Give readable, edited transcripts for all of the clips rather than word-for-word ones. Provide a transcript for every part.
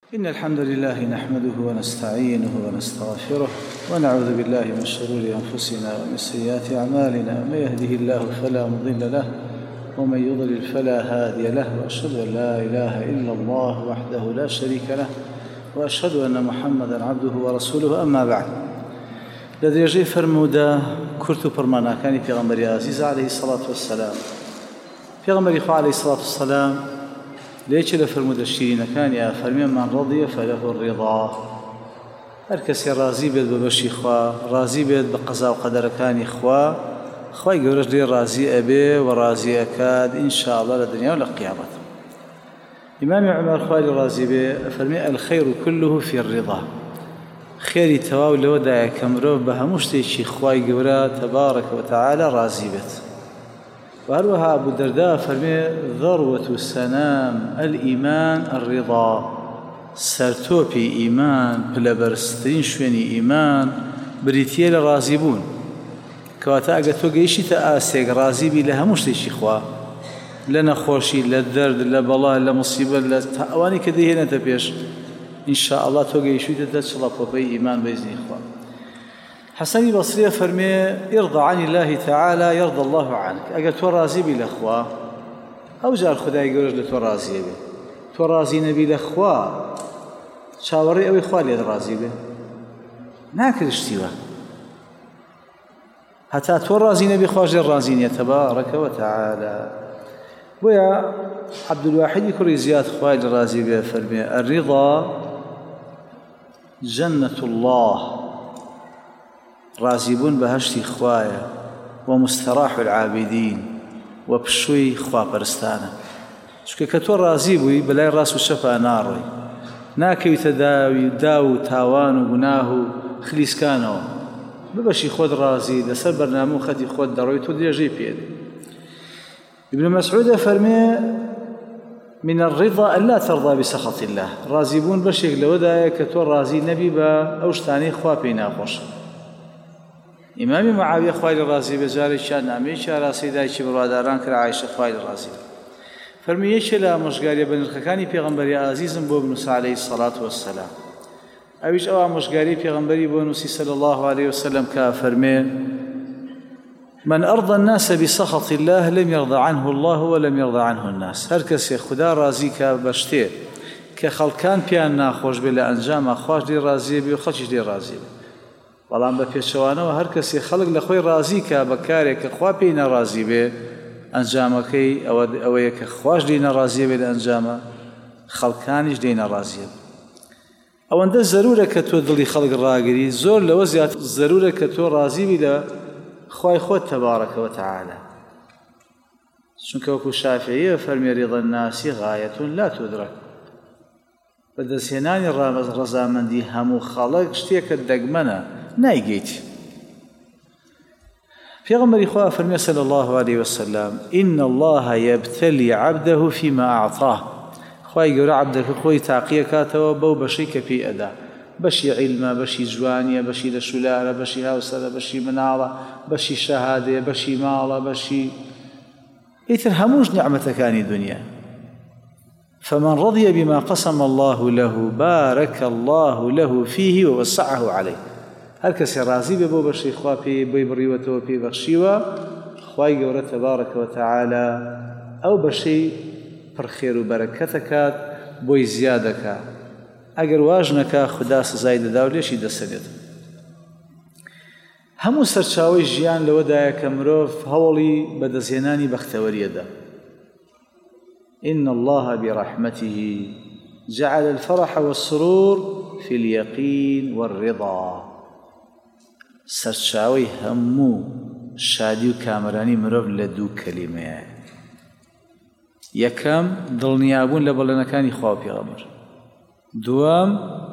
إن الحمد لله نحمده ونستعينه ونستغفره ونعوذ بالله من شرور أنفسنا ومن سيئات أعمالنا. من يهده الله فلا مضل له ومن يضلل فلا هادي له، وأشهد أن لا إله إلا الله وحده لا شريك له، وأشهد أن محمدًا عبده ورسوله. أما بعد، لدرجة فرمودا كرتو برمانا كان في غمر عزيز عليه الصلاة والسلام، في غمر عليه الصلاة والسلام ليش لفرمودا الشيرين كان يا فرمي من رضي فله الرضا. هركسي رازي بيد ببشي خوا، رازي بيد بقضاء وقدر كان إخوا، خواي جورج لي رازي أبي ورازي أكاد إن شاء الله للدنيا والقيامة. إمام عمر خوالي رازي بي فرمي الخير كله في الرضا. خيري تواو لو دا كمرو بهمشتي شي خواي جورا تبارك وتعالى رازي بيت. وهروها أبو الدرداء فرمي ذروة سنام الإيمان الرضا. سرتوبي إيمان بلبرستين شويني إيمان بريتيال رازيبون كواتا أقتو قيشي تآسيق رازيبي لها مشتي خوا لنا خوشي للدرد لبلا لمصيبة لتأواني كده هنا تبيش إن شاء الله تو قيشي تتشلق وبي إيمان بإذن إخوة. حسن بصري فرمي يرضى عن الله تعالى يرضى الله عنك. أقتو رازيبي لأخوا أو جاء الخداء يقولج لتو رازيبي تو رازي نبي لأخوا شاوري أو إخوالي الرازي به ناكر اشتوا حتى تورازين بخواج الرازين تبارك وتعالى. ويا عبد الواحد يكري زياد خواج الرازي به فرمي الرضا جنة الله رازيبون بهشتي خوايا ومستراح العابدين وبشوي خوا برستانه. شكو كتو رازي بوي بلاي راس وشفا ناري ناكي تداوي داو تاوان وقناه خليس كانوا ببشي خود رازي لسر برنامو خدي خود درويتو دي جي بيد. ابن مسعود فرمي من الرضا أن لا ترضى بسخط الله. رازيبون بشيك لودا كتو رازي نبي با اوشتاني خوا بينا خوش. امام معاوية خوالي رازي بجاري شان نامي شارع سيداي برادران كر عائشة خوالي رازي فرمي يشلا مشغاري بن الخكاني پیغمبري عزيزم بو ابن عليه الصلاة والسلام. أبيش أوا مشغاري پیغمبري بو صلى الله عليه وسلم كافرمي من أرضى الناس بسخط الله لم يرضى عنه الله ولم يرضى عنه الناس. هركس خدا رازي كبشتي كخلقان بيان ناخوش بلا أنجام أخواش دي رازي بي وخلش دي رازي بلان بپیشوانەوە هەر کەسێ خەڵک لە خۆی ڕازی کە بە کارێک کە خوا پێی نەڕازی بێ ئەنجامەکەی ئەوەیە کە خوش دێ نەڕازیە بێ لە ئەنجامە خەڵکانیش دێ نەڕازیە. ئەوەندە زەرورە کە تۆ دڵی خەڵک ڕاگری، زۆر لەوە زیات زەرورە کە تۆ ڕازی بی لە خوای خۆت تەبارەکە وتەعالە. چونکە وەکو شافعیە فەرمی ڕیضە الناسی غایەة لا تودرک. بەدەستهێنانی ڕەزامەندی هەموو خەڵک شتێکە دەگمەنە نایگەیت. پیغمبر خوا فرمی صلی الله علیه وسلم إن الله يبتلي عبده فيما أعطاه. خوای گەورە عەبدەکە خۆی تاقیە کاتەوە بەو بەشەی کە پێی ئەدا، بەشی عیلمە، بەشی جوانیە، بەشی لە شولارە، بەشی هاوسەرە، بەشی مناڵە، بەشی شەهادەیە، بەشی ماڵە، بەشی ئیتر هەمووش نیعمەتەکانی دنیا. فمن رضي بما قسم الله له بارك الله له فيه ووسعه عليه. هر کسی راضی به بو بشی خوا پی بی بریوتو پی بخشیوا خوای گەورە تبارك وتعالى او بشی پر خیر و برکتکات بوی زیادکا اگر واجنکا خدا سزای دەدا و لێشی دەسەرێت. هەموو سەرچاوەی ژیان لەوەدایە کە مرۆڤ هەوڵی بەدەستهێنانی بەختەوەریەدا. إن الله برحمته جعل الفرح والسرور في اليقين والرضا. سەرچاوەی هەموو شادی و کامەرانی مرۆڤ لە دوو کەلیمەیە. یەکەم دڵنیابوون لە بەڵێنەکانی خوا و پێغەمبەر، دووەم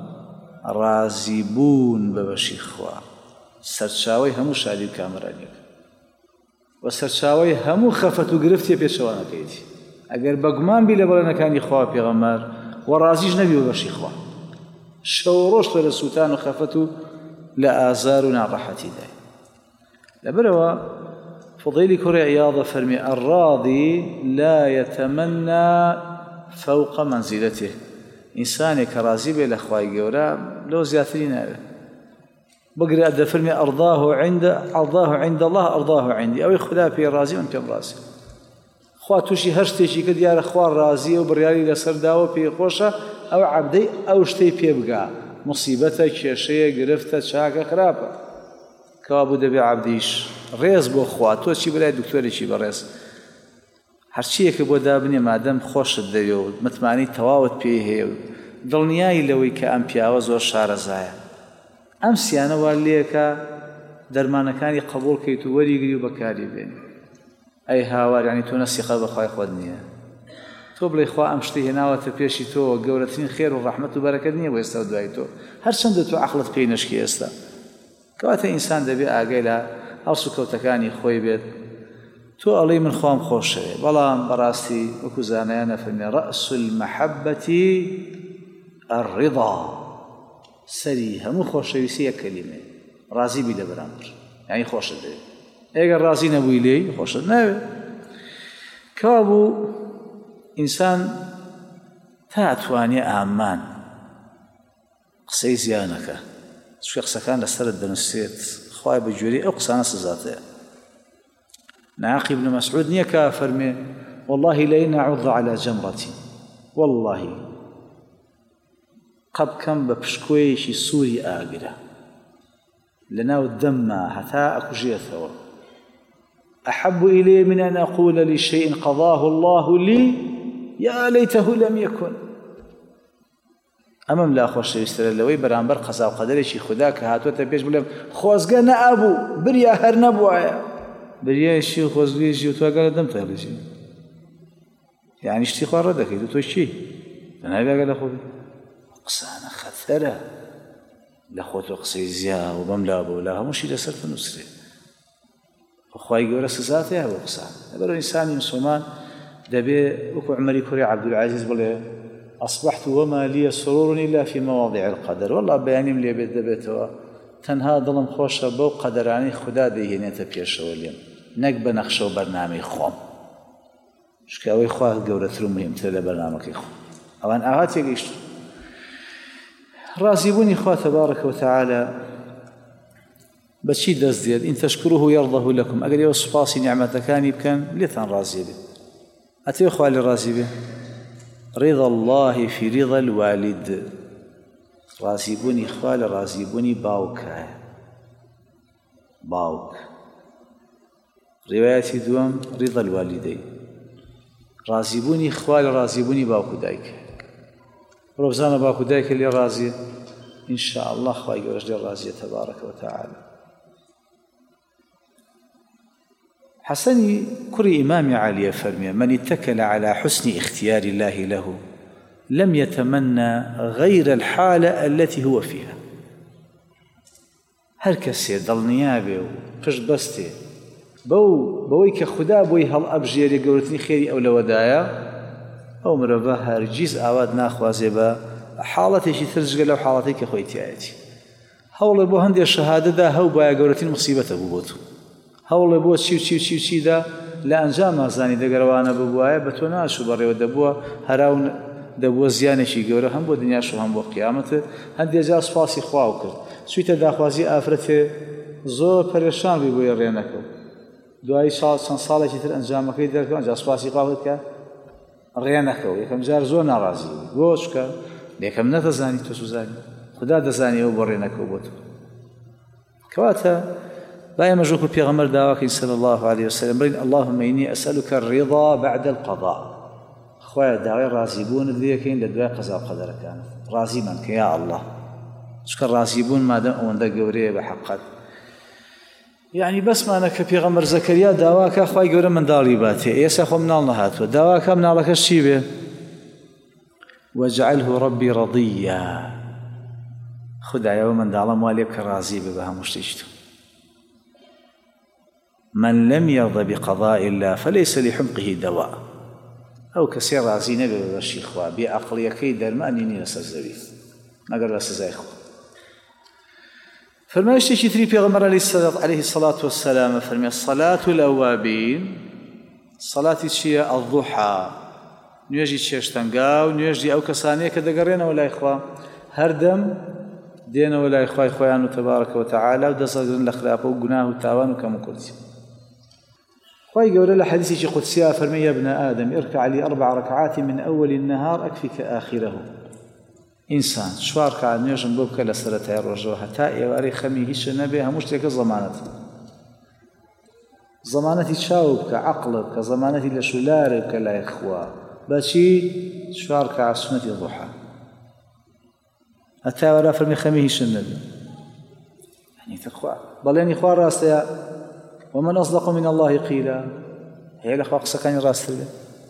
ڕازیبوون بە بەشی خوا. سەرچاوەی هەموو شادی و کامەرانیەکە و سەرچاوەی هەموو خەفەت و گرفتیە پێشەوانەکەیەتی. ئەگەر بەگومان بی لە بەڵێنەکانی خوا و پێغەمبەر و ڕازیش نەبی بە بەشی خوا، شەو ڕۆژ تۆ لە سووتان و خەفەت و لا آزار ناڕەحەتی دای. لەبەرەوە فضيل كري عياض فرمي الراضي لا يتمنى فوق منزلته ئینسانێک کە ڕازی بێ لە خوای گەورە لەو زیاتری ناوێت بگرێ دەفەرمێ ئەرضاه عند الله ئەرضاه عندي ئەوەی خدا پێ ڕازی من پێم ڕازی خوا تووشی هەر شتێکی کە دیارە خوا ڕازیە و بڕیاری لەسەر داوە پێی خۆشە ئەو عەبدەی ئەو شتەی پێ بگا مصیبەتە کێشەیە گرفتە چاکە خراپە کەوا بوو دەبێ عەبدیش ڕێز بۆ خوا تۆ چی بەلای دکتۆرێکی بەڕێز هەرچیەکە بۆ دابنێ مادەم خۆشت دەوێ و متمانی تەواوت پێ هەیە و دڵنیایی لەوەی کە ئەم پیاوە زۆر شارەزایە ئەم سیانە وا لێکە دەرمانەکانی قبوڵ کەیت و وەریگری و بەکاری بێنی ئەی هاوار یعنی تۆ نەسیقە بەخوای خۆت نییە تۆ بڵێ خوا ئەم شتەی هێناوەتە پێشی تۆ گەورەترین خێر و ڕەحمەت و بەرەکەت نییە بۆ ئێستا و دوای تۆ هەرچەندە تۆ عەقڵت پێی نەشکی ئێستا کەواتە ئینسان دەبێ ئاگای لە هەڵس و کەوتەکانی خۆی بێت تۆ ئەڵێی من خۆم خۆشەوێ بەڵام بەڕاستی وەکو زانایان فەرمێ ڕەئس المەحەبەتی الرضا سەری هەموو خۆشەویستی یەک کەلیمەیە ڕازی بی لە بەرامبەر یعنی خۆشت دەوێت ئەگەر ڕازی نەبووی لێی خۆشت ناوێت کەوا بوو ئینسان تا ئەتوانێ ئامان قسەی زیانەکە چکە قسەکان لەسەرت دەنووسێت خوای بە جوێرەی ئەو قسانە سزاتەیە ناقی ابن مسعود نییە کە فەرمێ والله لئن أعض على جمرة والله قەبکەم بە پشکۆیەکی سووری ئاگرە لەناو دەمما هەتا ئەکوژێتەوە أحب إلي من أن أقول لشيء قضاه الله لي يا ليته لم يكن ئەمەم لا خۆشەویستە لەوەی بەرامبەر قەزا و قەدەرێکی خوددا کە هاتووەتە پێش بڵێم خۆزگە نەئابوو بریا هەر نەبووایە بریایشی و خۆزگەیشی و تۆگە لە دەم تەڵیژی یعنی شتی خوا ڕەدەکەیت و تۆ چی نابێگە لە خۆ قسانە خەتەرە لە خۆتۆ قسەی زیا و بەم لا بۆ لا هەمووشی لەسەر تنووسرێت خوای گەورە سزاتەیە بۆ قسان لەبەرەوە ئینسانی مسلمان دەبێ وەکو عومەری کوڕی عەبدولعەزیز بڵێ أصبحت وما لي سرور إلا في مواضع القدر والله بيانيم لي بيت دبيتوا تنها ظلم خوشة بو قدراني خدا ديهنيتا بيشو اليوم نك بنخشو برنامج خوم شكاوي خواه قورترو مهمتر لبرنامج خوم أوان آهات يقيش رازيبوني خواه تبارك وتعالى بشي دز ديال إن تشكروه يرضه لكم أقل يو سباسي نعمتكاني بكان ليتان رازي به أتيو خواه لرازي به رضا الله في رضا الوالد رازيبوني خوال رازيبوني باوكا باوك رواية دوام رضا الوالدين رازيبوني خوال رازيبوني باوكو دايك ربزانا باوكو دايك اللي رازي إن شاء الله خواهي قرش لي رازي تبارك وتعالى حسني كري إمام علي فرمي من اتكل على حسن اختيار الله له لم يتمنى غير الحالة التي هو فيها هر كسي ضلنيابي وفش بستي بويك خدا بوي هل أبجيري قولتني خيري أو لودايا أو مربا هرجيز آواد ناخوازي با حالتي شي ترجق لو حالتي كخويتي آياتي هول بو هندي الشهادة دا هو بايا قولتني مصيبة بوبوتو هەوڵێ بۆ چیدا لە ئەنجام ئازانی دەگەڕوانە ببووایە بە تۆ ناشو بەڕێوە دەبووە هەراو دەبووە زیانێکی گەورە هەم بۆ دنیاش و هەم بۆ قیامەتە هەندێک جار سوپاسی خواو کرد چوویتە داخوازی ئافرەتێ زۆر پەرێشان بووی بۆیە ڕێنەکەوت دوای چەند ساڵێکی تر ئەنجامەکەی دەرکەوت ئەنجا سوپاسی خوا بکە ڕێنەکەوت یەکەم جار زۆر ناڕازی بوو بۆچکە یەکەم نەدەزانی تۆ سوزانی خدا دەزانی ئەو بۆ ڕێنەکەوت بۆ تۆ کەواتە لا يمجوك بيغمر دعواك صلى الله عليه وسلم بل اللهم إني أسألك الرضا بعد القضاء خويا دعوة رازيبون ذيكين لدعاء قضاء قدر كانت رازي منك يا الله شكر رازيبون ما دام أوندا قوريه بحقك يعني بس ما أنك بيغمر زكريا دعواك خويا قوري من داريباتي يسخو من الله هاتوا دعواك من على كشيبه واجعله ربي رضيا خدع يوما دعلا مواليك رازي بها مشتجته من لم يرضى بقضاء الله فليس لحمقه دواء أو كسير رازي نبي بالشيخوا بأقليكي درماني نسزوي ما قال راسزاي خو فرما يشتكي تري بيغمر عليه الصلاة والسلام فرما الصلاة الأوابين صلاة الشيء الضحى نوێژی چێشتەنگا و نوێژی ئەو کەسانەیە کە دەگەڕێنەوە لای خوا هەردەم دێنەوە لای خوای خۆیان و تەبارەکە وتەعالا و دەسەگرن لە خراپە و گوناه و تاوان و کەم و کورتی. خوای گەورە لە حەدیثێکی قودسیە فەرمێ یا ابن آدم اركع لي 4 ركعات من أول النهار أكفيك آخره. ئینسان 4 ڕەکعات نوێژم بۆ بکە لە سەرەتای ڕۆژەوە هەتا ئێوارەی خەمی هیچ نەبێ هەموو شتێکە زەمانەتی چاو بکە عەقڵ بکە زەمانەتی لە شولارە بکە لای خوا بەچی 4 ڕەکعات سنەتی ضوحا هەتا ئێوارە فەرمی خەمی هیچ نەبێ بەڵێنی خوا ڕاستەیە ومن أصدق من الله قيلا هي لخوا قسەکانی ڕاستتر بێ.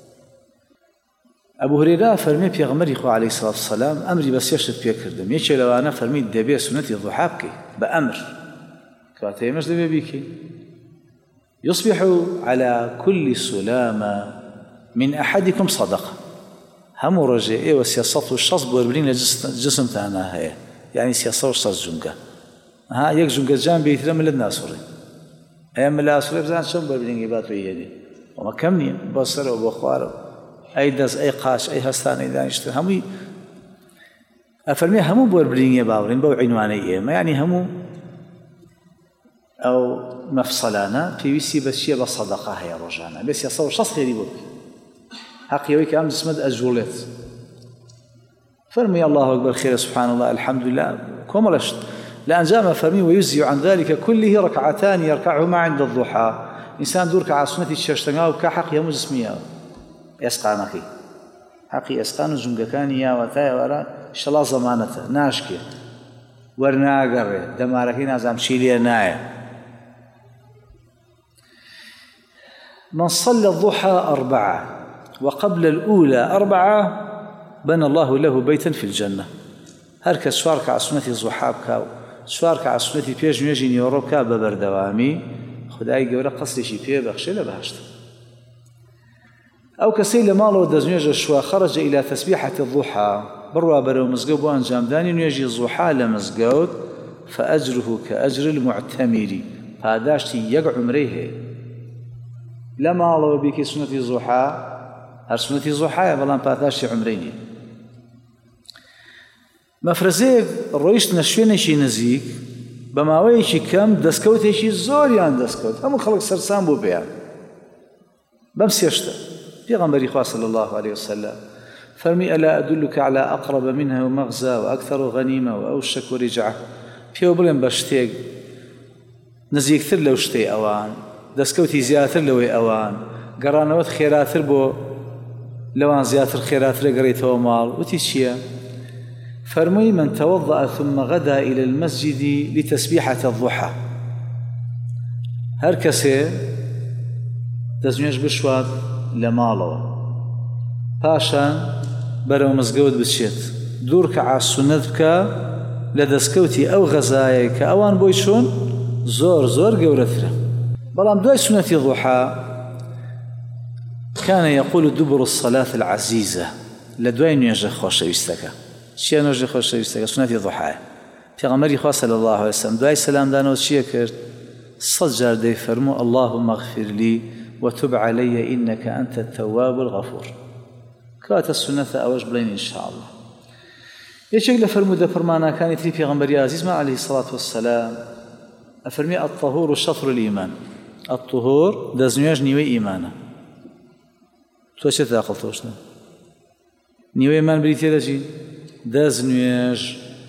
ئەبوو هورێرە فەرمێ پێغەمبەری خوا عەلەیهی سەڵاتو وەسەلام ئەمری بە 3 شت پێکردم یەکێ لەوانە فەرمی دەبێ سنەتی ضوحا بکەی بە ئەمر کاتە ئێمەش دەبێ بیکەی. يصبح على كل سلامة من أحدكم صدقة هەموو ڕۆژێ ئێوە 360 بۆربرین لە جسمتانە هەیە یعنی 360 جونگە یەک جونگەجان بێترە ملت ناسوڕی ئەم ملا سوڕێ بزان چۆن بەربرینگی باتوی هێنێ ئەمە کەم نییە بۆ سەرەوە بۆ خوارەوە ئەی دەست ئەی قاش ئەی هەستان ئەی دانیشتن هەمووی ئەفەرمێ هەموو بۆربرینگی باوڕین بەو عینوانەی ئێمە یعنی هەموو ئەو مەفسەلانە پێویستی بە چییە بە سەدەقە هەیە ڕۆژانە بێ 360 خێری بۆ بکەی حەقیەوەی کە ئەم جسمت ئەجوڵێت فەرمی الله أكبر خير سبحان الله الحمد لله كوملشت لأنجام فرمي ويجزي عن ذلك كله 2 ركعتان يركعهما عند الضحى إنسان دور كعسنتي تششتنغا وكحق يا مجسمية يسقانكي حقي يسقان جنگكانيا وتاي ورا إن شاء الله ضمانته ناشكي ورناغر دماركي نازم شيليا نايا. من صلى الضحى 4 وقبل الأولى 4 بنى الله له بيتا في الجنة. هركز 4 ركعات سنتي ضحى بكاو 4 ركعات سنتي پێش نوێژی نیوەڕۆ بکا بە بەردەوامی خودای گەورە قەسرێکی پێ بەخشێ لە بەهەشت. ئەو کەسەی لە ماڵەوە دەستنوێژە شووە خەرەجە إلى تسبيحة الضحى بڕوا بەرەو مزگەوت بۆ ئەنجامدانی نوێژی ضحا لە مزگەوت فأجره كأجر المعتمر پاداشتی 1 عومرەی هەیە لە ماڵەوە بیکەی سنەتی ضحا هەر سنەتی ضحایە بەڵام پاداشتی عومرەی نییە. مەفرەزەیەک ڕۆیشتنە شوێنێکی نزیک بە ماوەیەکی کەم دەستکەوتێکی زۆریان دەستکەوت هەموو خەڵک سەرسام بوو پێیان بەم 3 شتە پێغەمبەری خوا صلی الله عليه وسلم فەرمی ئەلا ئەدلک على أقرب منها مغزى وأكثر غنيمة وأوشك رجعة پێوە بڵێن بە شتێک نزیکتر لەو شتەی ئەوان دەستکەوتی زیاتر لەوەی ئەوان گەڕانەوەت خێراتر بۆ لەوان زیاتر خێراترە گەڕێیتەوە ماڵ وتی چییە؟ فرمي من توضأ ثم غدا إلى المسجد لتسبيحة الضحى هر کەسێ دەستنوێژ بشوات لە ماڵەوە پاشان بەرەو مزگەوت بچێت 2 ركعات سنەت بکە لە دەستکەوتی ئەو غەزایە کە ئەوان بۆی چۆن زۆر گەورەترە بەڵام دوای سنەتی ضحى كان يقول دبر الصلاة العزيزة لە دوای نوێژە خۆشەویستەکە چیە نوێژی خۆشەویستەکە سنەتی ضحایە پێغەمبەری خوا صلی الله عليه وسلم دوای سەلامدانەوە چیە کرد 100 جار دەیفەرموو اللهم اغفر لي وتب علي إنك أنت التواب الغفور کاتە سنەتە ئەوەش بڵێن إن شاء الله. یەکێک لە فەرموودە فەرمانەکانی تری پێغەمبەری عەزیزمان عليه الصلاة والسلام ئەفەرمێ الطهور شطر الإيمان الطهور دەستنوێژ نیوەی ئیمانە تۆ چێت داخڵ تۆشتە نیوەی ئیمان بریتێ لە چی؟ دەستنوێژ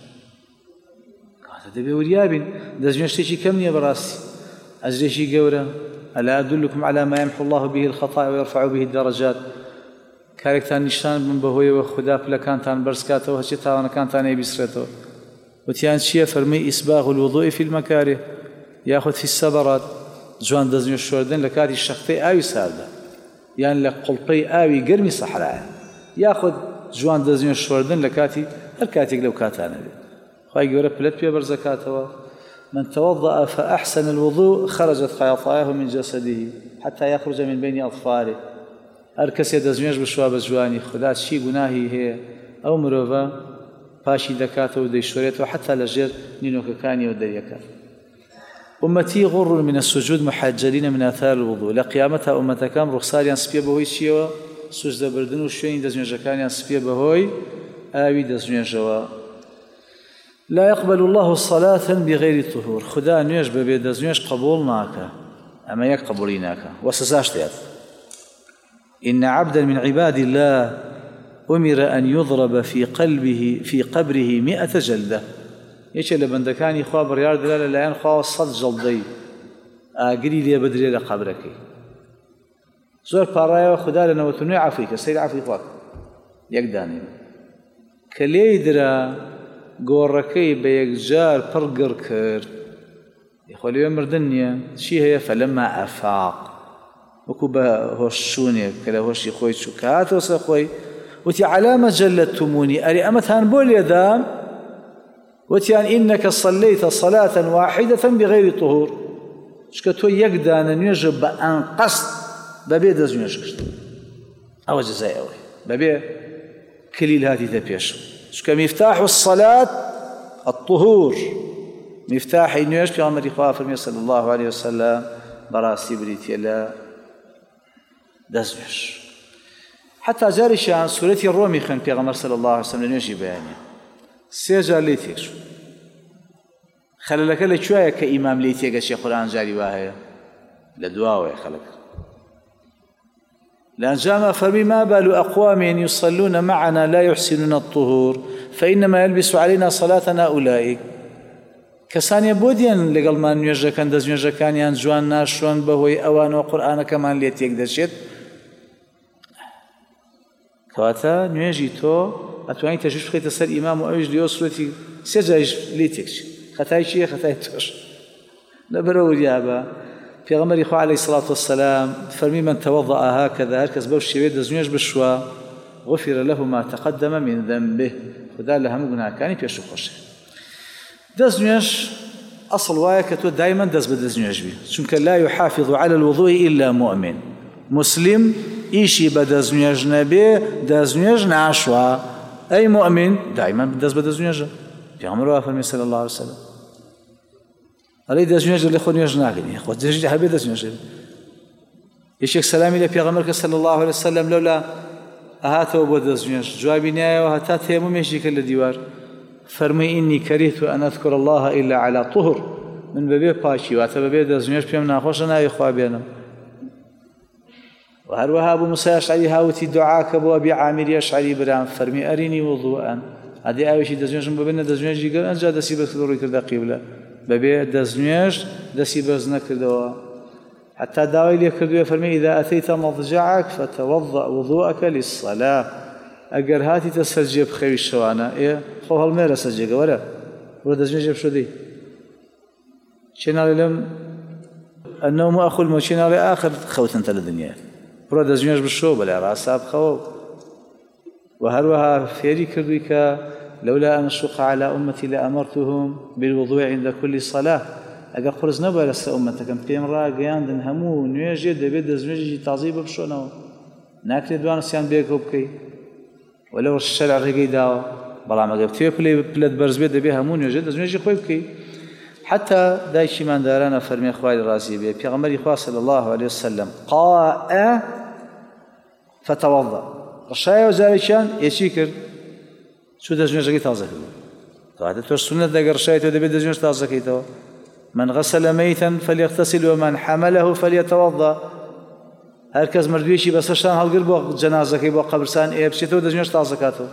کاتە دەبێ وریابین دەستنوێژ شتێکی کەم نییە بەڕاستی ئەجرێکی گەورە ألا أدلكم على ما يمحو الله به الخطايا ويرفع به الدرجات کارێکتان نیشان بن بەهۆیەوە خوددا پلەکانتان بەرزکاتەوە هەچی تاوانەکانتان ئەیبیسترێتەوە وتیان چییە فەرمەی ئیسباغ الوضوء في المكاره یاخود في السەبەڕات جوان دەستنوێژ شۆردن لە کاتی شەختەی ئاوی ساردە یان لە قوڵپەی ئاوی گەرمی سەحرایە یاخود جوان دەستنوێژ شۆردن لە کاتی هەر کاتێک لەو کاتانە بێت خوای گەورە پلەت پێ بەرزەکاتەوە من توضأ فأحسن الوضوء خرجت خياطايه من جسده حتى يخرج من بين أظفاره هەر کەسێ دەستنوێژ بشوا بە جوانی خوددا چی گوناهی هەیە ئەو مرۆڤە پاشی دەکاتەوە و دەیشۆرێتەوە حتا لە ژێر نینۆکەکانیەوە دەریەکات. أمتي غر من السجود محجلين من آثار الوضوء لقيامتها أمتكام رخصاريان سبيا بهوي چیەوە سوزدەبردن و شوێنی دەستنوێژەکانیان سپێ بەهۆی ئاوی دەستنوێژەوە. لا يقبل الله صلاة بغير طهور. خدا نوێژ بەبێ دەستنوێژ قبول ناکە. ئەمە یەک قبولی ناکە وە سزاش دێت. إن عبدا من عباد الله أمر أن يضرب في قبره 100 جلدة. یەکێ لە بەندەکانی خوا بڕیار درا لەلایەن خواوە 100 جەڵدەی ئاگری لێ بدرێ لە قەبرەکەی. زۆر پاڕایەوە خدا لە 99 عەفوی کە سەیری عەفوی خوا یەک دانێ کە لێی درا گۆڕەکەی بە یەکجار پڕگڕ کرد. خۆ لێوێ مردن نییە چی هەیە؟ فەلەما ئەفاق وەکو بە هۆشچوونێک کە لە هۆشی خۆی چوو کاتەوە سەر خۆی وتی عەلامە جەلەتتموونی، ئەرێ ئەمەتان بۆ لێدام؟ وتیان ئینەکە صەلەیتە صەلاتەن واحیدەتەن بغەیری طوهور، چکە تۆ یەک دانە نوێژە بە ئەنقەست بەبێ دەستنوێژ کرد. ئەوە جەزای ئەوەی بەبێ کلیل هاتیتە پێش، چکە میفتاح الصەلات الطهور، میفتاحی نوێژ پێغەمبەری خوا فەرمێ صلی الله عليه وسلم بەڕاستی بریتیە لە دەستنوێژ. حتا جاریشیان سورەتی ڕۆمی خوێن پێغەمبەر صلی الله عليه وسلم لە نوێژی بەیانیە 3 جار لێی تێکچوو. خەلەلەکە لەکوایە کە ئیمام لێی تێگەچێ قورئان جاری وا هەیە؟ لە دواوەیە خەلەک. لأنجام فرمي ما بال أقوام يصلون معنا لا يحسنون الطهور فإنما يلبس علينا صلاتنا أولئك. كسانيا بوديان لقل ما نوێژەکان دەستنوێژەکانیان جوان ناشۆن بەهۆی ئەوانەوە قورئانەکەمان لێ تێک دەچێت. کەواتە نوێژی تۆ ئەتوانی تەشویش بخەیتە سەر ئیمام و ئەویش لێوە سورەتی 3 جاریش لێ تێکچێت. خەتای چییە؟ خەتای تۆش. لەبەرەوە وریابە پێغەمبەری خوا عەلەیهی سەڵات وەسەلام فەرمی من تەوەضەئ هاکەذا، هەر کەس بەو شێوەیە دەستنوێژ بشوە غفر له ما تقدم من ذنبه، خدا لە هەموو گوناهەکانی پێش و خۆشە. دەستنوێژ ئەسڵ وایە کە تۆ دایما دەست بە دەستنوێژ بی، چونکە لا يحافظ على الوضوء إلا مؤمن. مسلم ئیشی بە دەستنوێژ نەبێ دەستنوێژ ناشوە، ئەی مؤمن دایما دەست بە دەستنوێژە. پێغەمبەر وا فەرمی صلی الله عليه وسلم ئەڵێ دەستنوێژ لێ خۆ نوێژ ناکەنی، خۆ دەژی هەبێ دەستنوێژ. یەکێک سەلامی لە پێغەمبەر کە صلی الله عليه وسلم لەولا ئەهاتەوە بۆ دەستنوێژ جوابی نایەوە هەتا تەیەمومێکی کرد لە دیوار، فەرمووی ئینی کەریهت ئەن ئەذکر الله إلا على طهر، من بەبێ پاکی واتە بەبێ دەستنوێژ پێم ناخۆشە ناوی خوا بێنم. و هەروەها بۆ موسای ئەشعەری هاوتی دوعاکە بۆ ئەبی عامیری ئەشعەری برام، فەرمی ئەرینی وضوءەن، ئەدێ ئاوێکی دەستنوێژم ببێنە دەستنوێژی گەر ئەنجا دەستی بەرز ڕووی کردە قیبلە بەبێ دەستنوێژ دەستی بەرز نەکردەوە. حتا داوای لێ کردووە فەرمی إذا أتيت مضجعك فتوضأ وضوءك للصلاة، ئەگەر هاتیتە سەر جێبخەوی شەوانە خۆ هەڵمێرە سەر جێگە وەرە بۆ دەستنوێژ بشۆ دەی چێ ناڵێ لەم النوم أخو الموت چێ ناڵێ ئاخر خەوتنتە لە دنیا بڕۆ دەستنوێژ بشۆ بەلای ڕاستە بخەوە. و هەروەها فێری کردووی کە لولا أن أشق على أمتي لأمرتهم بالوضوء عند كل صلاة، ئەگەر قورس نەبووە لەسەر ئومەتەکەم پێم ڕاگەیاندن هەموو نوێژێ دەبێت دەستنوێژێکی تازەی بە بشۆنەوە، ناکرێت دوانسیان بێکەوە بکەیت وەلەو شەرع ڕێگەی داوە، بەڵام ئەگەر توێ پلەت بەرز بێت دەبێت هەموو نوێژێ دەستنوێژی خۆی بکەیت. حتا دایکی ماندارانە فەرمێ خوای ڕازی بێ پێغەمبەری خوا صلی الله عليه وسلم قاء فتوضأ، ڕشایەوە جارێکیان یەکی کرد چوو دەستنوێژەکەی تازە کرد. کەواتە تۆش سونەت ئەگەر ڕشایەتەوە دەبێت دەستنوێژ تازەکەیتەوە. من غسل ميتا فليغتسل ومن حمله فليتوضأ، هەر کەس مردوویەکی بەسەرشان هەڵگر بۆ جەنازەکەی بۆ قەبرستان بچێتەوە دەستنوێژ تازەکاتەوە.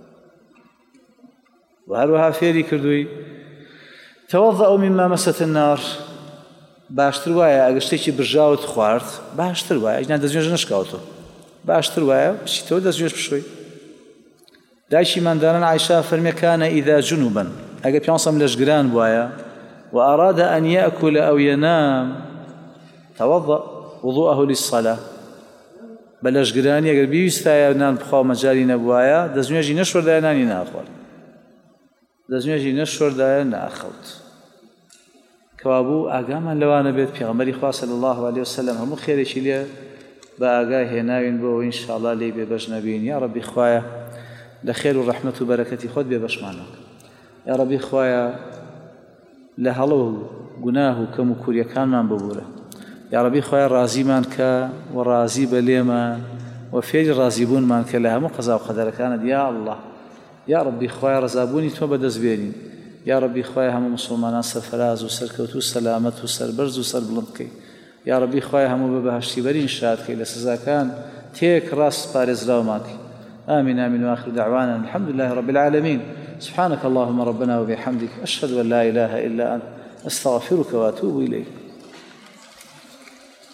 و هەروەها فێری کردووی توضأ مما مست النار، باشتر وایە ئەگەر شتێکی برژاوت خوارد باشتر وایە ئەجنا دەستنوێژ نشکاوتەوە، باشتر وایە بچیتەوە دەستنوێژ بشۆی. دایکی مانداران عایشە فەرمێ کانە ئیذا جنوبا، ئەگەر پیانسەم لەشگران وایە وأراد أن يأكل أو ينام توضأ وضوءه للصلاة، بەلەشگرانی ئەگەر بیویستایە نان بخوا مەجاری نەبوایە دەستنوێژی نەشۆردایە نانی ناخوارد، دەستنوێژی نەشۆردایە ناخەوت. کەوابوو ئاگامان لەوانە بێت پێغەمبەری خوا صلی الله عليه وسلم هەموو خێرێکی لێ بە ئاگای هێناوین بۆەوە ئینشاءالله لێی بێبەش نەبین. یا ڕەبی خوایە لە خێر و ڕەحمەت و بەرەکەتی خۆت بێبەشمانەوە. یا ڕەبی خوایە لە هەڵە و گوناه و کەم و کووریەکانمان ببوورە. یا ڕەبی خوایە ڕازیمان کە و ڕازی بە لێمان وفێری ڕازیبوونمان کە لە هەموو قەزا و قەدەرەکانت یا الله یا ڕەبی خوای ڕەزابوونی تۆ بەدەستبێنین یا ڕەبی خوای هەموو مسلمانان سەرفەراز و سەرکەوتو و سەلامەت و سەربەرز و سەربڵند بکەی یا ڕەبی خوای هەموو بە بەهەشتی بەرین شاد کەی لە سزاکان تێک ڕاست پارێزراوماکەی آمين آمين وآخر دعوانا الحمد لله رب العالمين سبحانك اللهم ربنا وبحمدك أشهد أن لا إله إلا أنت أستغفرك وأتوب إليك